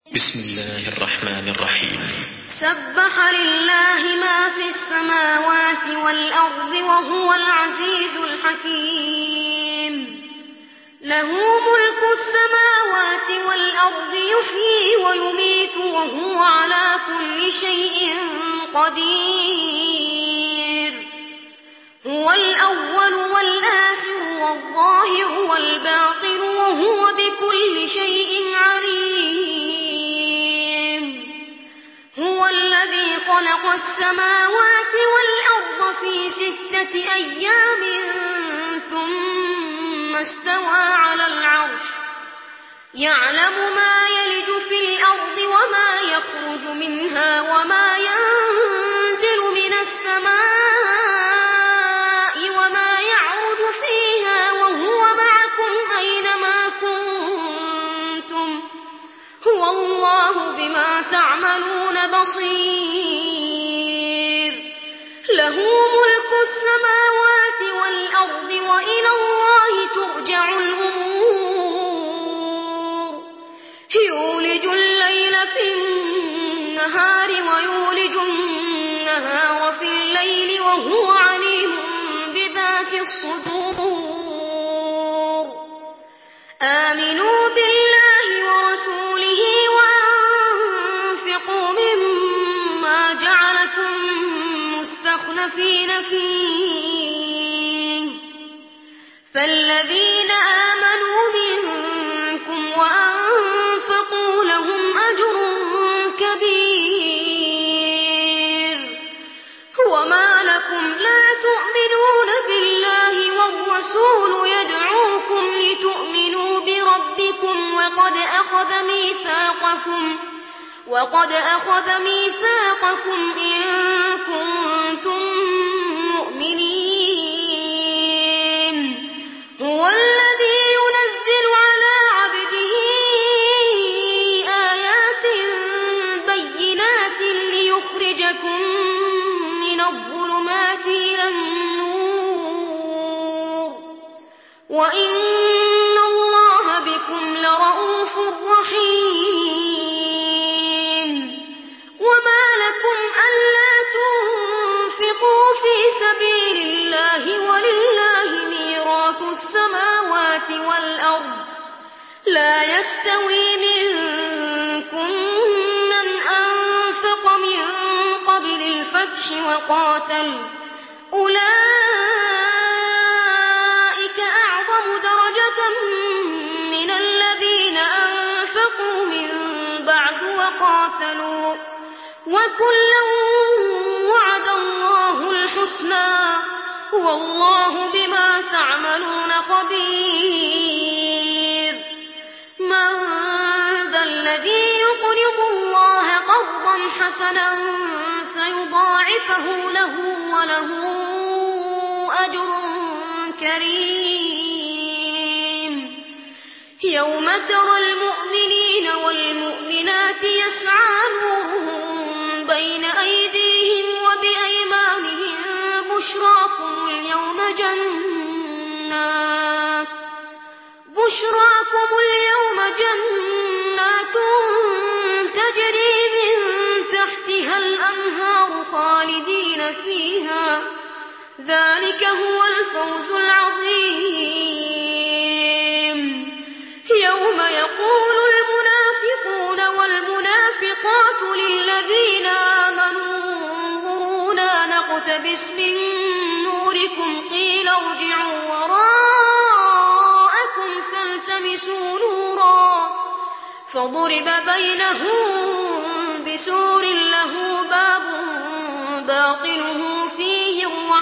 بسم الله الرحمن الرحيم. سبح لله ما في السماوات والأرض وهو العزيز الحكيم. له ملك السماوات والأرض يحيي ويميت وهو على كل شيء قدير. هو الأول والآخر والظاهر والباطن وهو بكل شيء عليم. هو الذي خلق السماوات والأرض في 6 أيام ثم استوى على العرش يعلم ما يلج في الأرض وما يخرج منها وما ينزل من السماء وما يعرج فيها وهو معكم أينما كنتم هو الله بما تعملون بصير. له ملك السماوات والأرض وإلى الله ترجع الأمور. يولج الليل في النهار ويولج النهار في الليل وهو عليم بذات الصدور. آمنوا بالله ورسوله وأنفقوا مما جعلكم مستخلفين فيه فالذين آمنوا منكم وأنفقوا لهم أجر كبير. وما لكم لا تؤمنون بالله والرسول يدعوكم لتؤمنوا بربكم وقد أخذ ميثاقكم إن كنتم مؤمنين. هو الذي ينزل على عبده آيات بينات ليخرجكم من الظلمات إلى النور وإن الله بكم لرءوف رحيم. وما لكم ألا تنفقوا في سبيل الله ولله ميراث السماوات والأرض لا يستوي منكم من أنفق من قبل الفتح وقاتل أولئك أعظم درجة من الذين أنفقوا من بعد وقاتلوا وكلا وعد الله الحسنى والله بما تعملون خبير. من ذا الذي يقرض الله قرضا حسنا فيضاعفه له وله أجر كريم. يوم ترى المؤمنين والمؤمنات يسعى نورهم بين أيديهم وبأيمانهم بشراكم اليوم جنات تجري من تحتها الأنهار خالدين فيها ذلك هو الفوز العظيم. يوم يقول المنافقون والمنافقات للذين آمنوا انظرونا نقتبس من نوركم قيل ارجعوا وراءكم فالتمسوا نورا فضرب بينهم بسور له باب باطنه فيه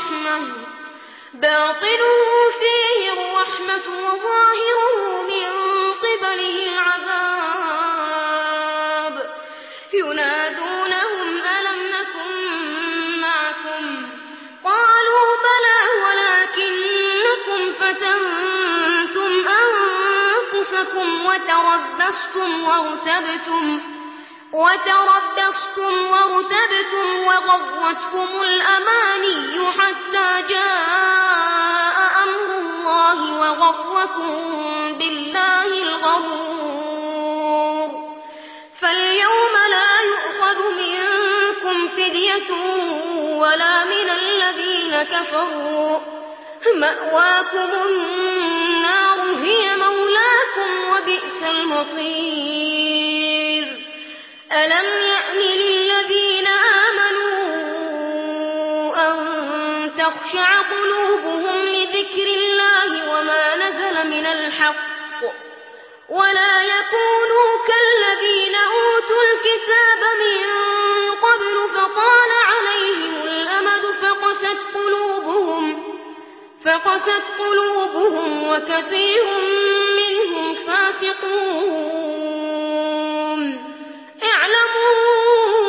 الرحمة وظاهره من قبله العذاب. ينادونهم ألم نكن معكم قالوا بلى ولكنكم فتنتم أنفسكم وتربصتم وارتبتم وغرتكم الأماني حتى جاء أمر الله وغركم بالله الغرور. فدية ولا من الذين كفروا مأواكم النار هي مولاكم وبئس المصير ألم يأن للذين آمنوا أن تخشع قلوبهم لذكر الله وما نزل من الحق ولا يكونوا كالذين أوتوا الكتاب من قبل فطال عليهم الأمد فقست قلوبهم وكثير منهم فاسقون اعلموا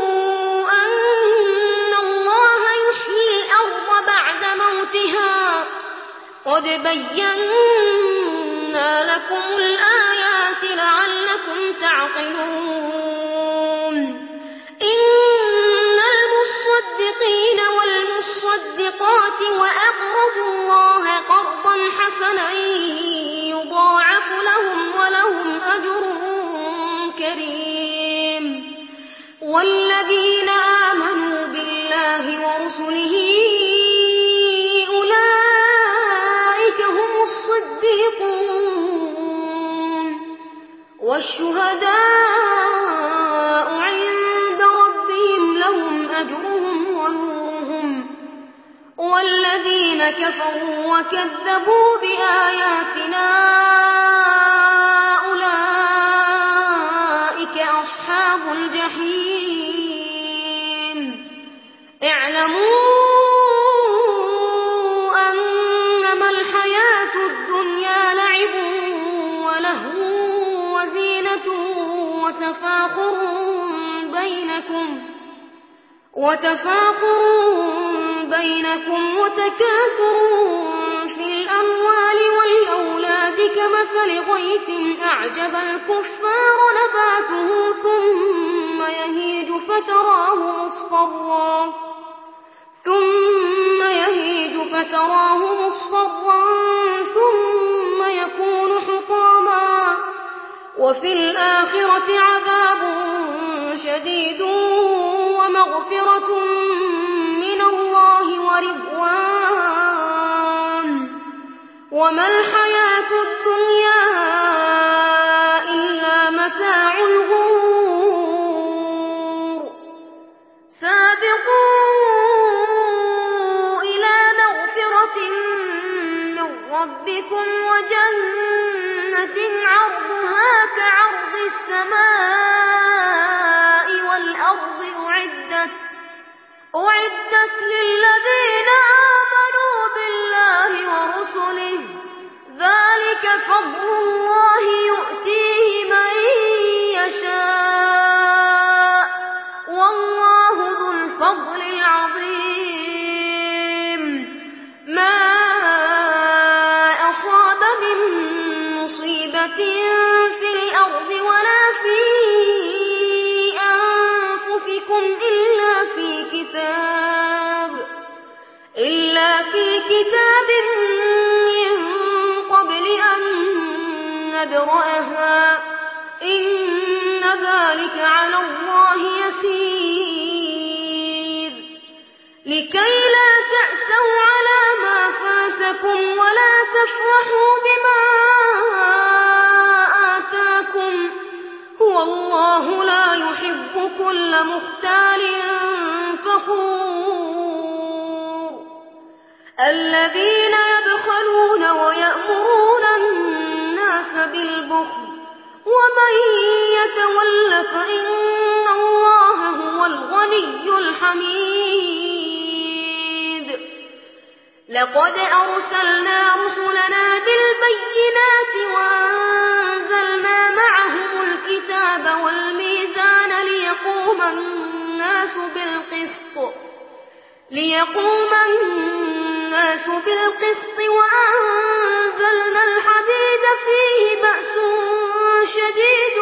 أن الله يحيي الأرض بعد موتها قد بينا لكم الآيات لعلكم تعقلون إن المصدقين والمصدقات وأقرضوا الله قرضا حسنا يضاعف لهم ولهم أجر كريم والذين آمنوا بالله ورسله والشهداء عند ربهم لهم أجرهم ونورهم والذين كفروا وكذبوا بآياتنا أولئك أصحاب الجحيم اعلموا أنما الحياة الدنيا لعب ولهو وتفاخر بينكم وتكاثر في الأموال والأولاد كمثل غيث أعجب الكفار نباته ثم يهيج فتراه مصفرا ثم يكون حطاما وفي الآخرة عذاب شديد ومغفرة من الله ورضوان وما الحياة الدنيا إلا متاع الغرور سابقوا إلى مغفرة من ربكم وجنة عرضها كعرض السماء والأرض أعدت للذين آمنوا بالله ورسله ذلك فضل الله يؤتيه من يشاء والله ذو الفضل العظيم ما أصاب من مصيبة في الأرض ولا في أنفسكم إلا في كتاب من قبل أن نبرأها إن ذلك على الله يسير لكي لا تأسوا على ما فاتكم ولا تفرحوا بما آتاكم والله لا يحب كل مختال فخور الذين يبخلون ويأمرون الناس بالبخل ومن يتول فإن الله هو الغني الحميد لقد أرسلنا رسلنا بالبينات وأنزلنا معهم الكتاب والميزان ليقوم الناس بالقسط وأنزلنا الحديد فيه بأس شديد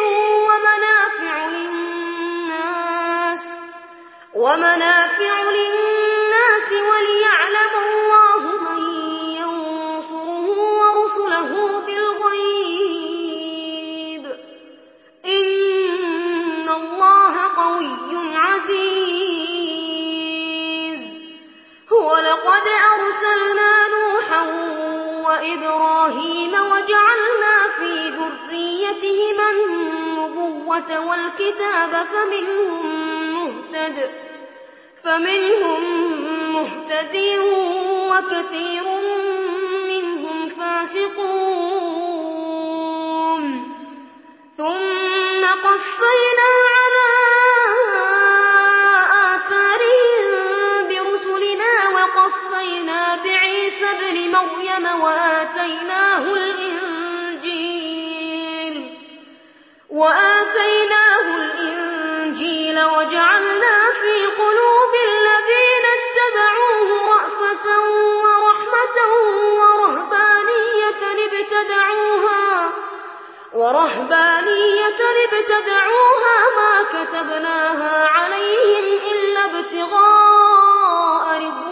ومنافع للناس وليعلم الله من ينصره ورسله بالغيب إن الله قوي عزيز وإبراهيم وجعلنا في ذريتهما النبوة والكتاب فمنهم مهتد وكثير منهم فاسقون ثم قفينا على آثارهم برسلنا وقفينا بعيسى ابن مريم وآتيناه الإنجيل وجعلنا في قلوب الذين اتبعوه رأفة ورحمة ورهبانية ابتدعوها ما كتبناها عليهم إلا ابتغاء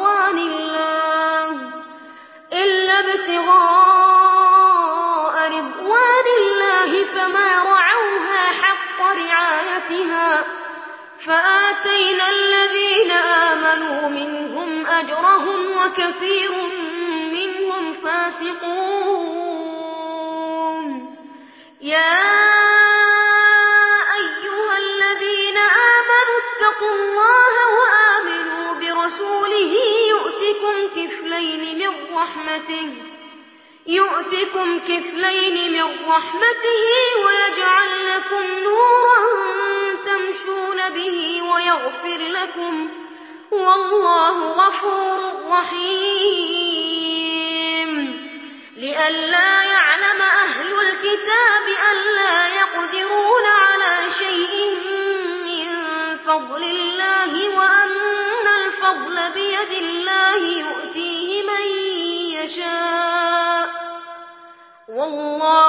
رضوان الله فما رعوها حق رعايتها فآتينا الذين آمنوا منهم أجرهم وكثير منهم فاسقون يا أيها الذين آمنوا اتقوا الله وآمنوا برسوله يؤتكم كفلين من رحمته ويجعل لكم نورا تمشون به ويغفر لكم والله غفور رحيم لئلا يعلم أهل الكتاب ألا يقدرون على شيء من فضل الله وأن الفضل بيد الله يؤتيه من يشاء والله